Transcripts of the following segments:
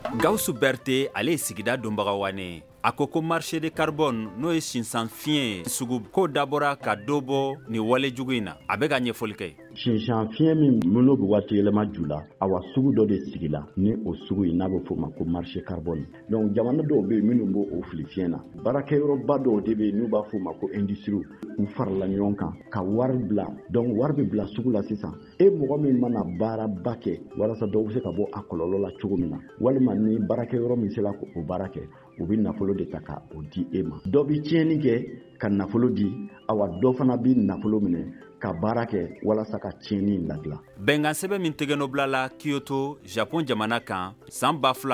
Gawusu Berete ale sigida donbaga wane a ko marché de carbone n'o ye sinsan fiɲɛ sugu ko dabɔra ka dɔ bɔ ni wale jugu in na a bɛ ka ɲɛfɔli kɛ sinsan fiɲɛ min minnu bɛ waati yɛlɛma ju la awa sugu dɔ de sigila ni o sugu in n'a bɛ fɔ o ma ko marché carbone donc jamana dɔw bɛ yen minnu b'o o fili fiɲɛ na baarakɛyɔrɔba dɔw de bɛ yen n'u b'a fɔ o ma ko industrie u farala ɲɔgɔn kan ka wari bila donc wari bɛ bila sugu la sisan mɔgɔ min mana baaraba kɛ walasa dɔw bɛ se ka bɔ a kɔlɔlɔ la cogo min na walima ni baarakɛyɔrɔ min sera k'o baara kɛ u bɛ nafolo de ta ka o di ma dɔ bɛ tiɲɛni kɛ ka nafolo di awa dɔ fana bɛ nafolo minɛ ka baara kɛ walasa ka tiɲɛni labila bɛnkan sɛbɛn min tɛgɛnɔbilala Kyoto Japon jamana kan san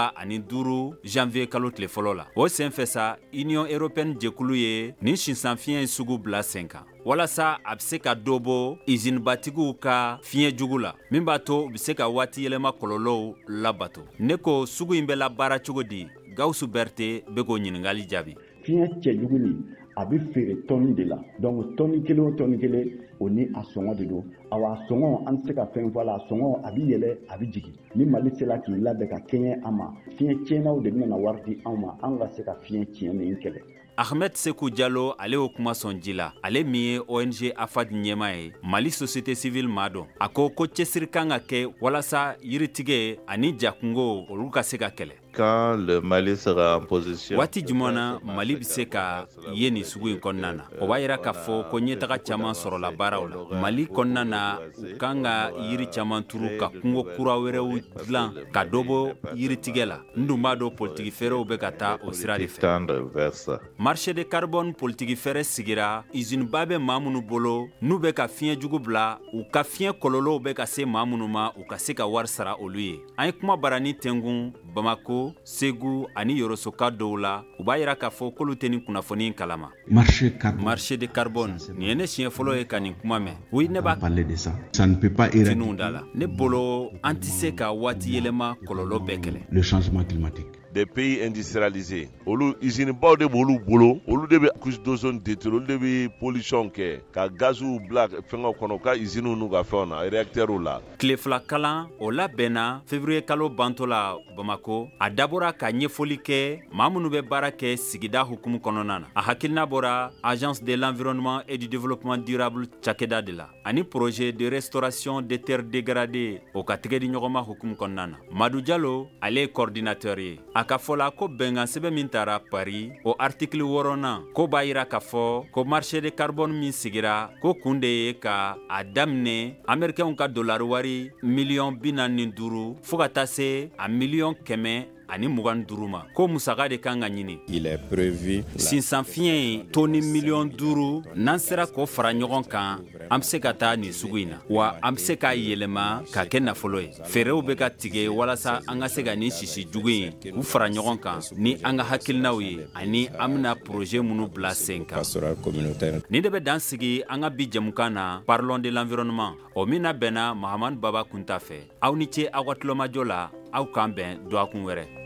2005 janvier kalo tile fɔlɔ la o senfɛ sa Union Européenne jɛkulu ye nin sinsan fiɲɛ sugu bila sen kan walasa a bɛ se ka dɔ bɔ usine batigiw ka fiɲɛ jugu la min b'a to u bɛ se ka waati yɛlɛma kɔlɔlɔw labato ne ko sugu in bɛ labaara cogo di Gawusu Berete bɛ k'o ɲininkali jaabi fiɲɛ cɛjugu nin a bɛ feere tɔnni de la donc tɔnni kelen o tɔnni kelen o ni a sɔngɔ de don awa a sɔngɔ an tɛ se ka fɛn fɔ a la a sɔngɔ a bɛ yɛlɛ a bɛ jigin ni Mali sera k'i labɛn ka kɛɲɛ an ma fiɲɛ tiɲɛnaw de bɛna wari di anw ma an ka se ka fiɲɛ tiɲɛ nin kɛlɛ Ahmed Sekou Diallo ale y'o kuma sɔn ji la ale min ye ONG AFAD ɲɛma ye Mali société civile maa dɔn a ko cɛsiri kan ka kɛ walasa yiritigɛ ani jakungo olu ka se ka kɛlɛ quand le Mali sera en position waati jumɛn na Mali bɛ se ka ye nin sugu in kɔnɔna na o b'a yira k'a fɔ ko ɲɛtaga caman sɔrɔla baaraw la Mali kɔnɔna na u kan ka yiri caman turu ka kungo kura wɛrɛw dilan ka dɔ bɔ yiritigɛ la n dun b'a dɔn politiki fɛɛrɛw bɛ ka taa o sira de fɛ marché de carbone politiki fɛɛrɛ sigira usine ba bɛ maa minnu bolo n'u bɛ ka fiɲɛ jugu bila u ka fiɲɛ kɔlɔlɔw bɛ ka se maa minnu ma u ka se ka wari sara olu ye an ye kuma barani tɛngun Bamako Segu ani Yorosoka dɔw la u b'a yira k'a fɔ k'olu tɛ nin kunnafoni kalama marché de carbone nin ye ne siɲɛ fɔlɔ ye ka nin kuma mɛn oui ne b'a finiw da la ne bolo an tɛ se ka waati yɛlɛma kɔlɔlɔ bɛɛ kɛlɛ le changement climatique des pays industrialisés olu usine baw de b'olu bolo olu de bɛ couche d'ozone détruire olu de bɛ pollution kɛ ka gaziw bila fɛngɛw kɔnɔ ka usines n'u ka fɛnw na réacteurs la tile fila kalan o labɛnna février kalo bantɔ la Bamako a dabɔra ka ɲɛfɔli kɛ maa minnu bɛ baara kɛ sigida hukumu kɔnɔna na a hakilina bɔra agence de l'environnement et du développement durable cakɛda de la ani projet de restauration des terres dégradées o ka tɛgɛ di ɲɔgɔnma hukumu kɔnɔna na Madu Jalo ale ye coordinateur ye a ka fɔ la ko bɛnkan sɛbɛn min taara Paris o article 6nan ko b'a yira k'a fɔ ko marché de carbone min sigira ko kun de ye ka a daminɛ américains ka dolari wari $45 fo ka taa se a $125 ma ko musaka de kan ka ɲini sinsan fiɲɛ toni $5 n'an sera k'o fara ɲɔgɔn kan an bɛ se ka taa nin sugu in na wa an bɛ se k'a yɛlɛma ka kɛ nafolo ye fɛɛrɛw bɛ ka tigɛ walasa an ka se ka nin sisi jugu in k'u fara ɲɔgɔn kan ni an ka hakilinaw ye ani an bɛna projet minnu bila sen kan nin de bɛ dan sigi an ka bi jɛmukan na parlons de l'environnement o min na bɛnna Mahamani Baba Kunta fɛ aw ni ce aw ka tulomajɔ la aw k'an bɛn duwakun wɛrɛ